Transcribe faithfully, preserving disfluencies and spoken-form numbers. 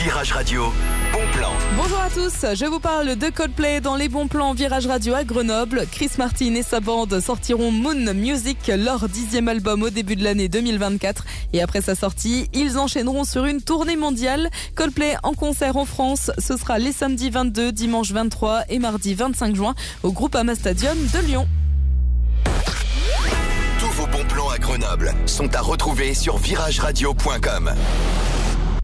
Virage Radio, bon plan. Bonjour à tous, je vous parle de Coldplay dans les bons plans Virage Radio à Grenoble. Chris Martin et sa bande sortiront Moon Music, leur dixième album au début de l'année deux mille vingt-quatre. Et après sa sortie, ils enchaîneront sur une tournée mondiale. Coldplay en concert en France, ce sera les samedis vingt-deux, dimanche vingt-trois et mardi vingt-cinq juin au Groupama Stadium de Lyon. Tous vos bons plans à Grenoble sont à retrouver sur virage radio point com.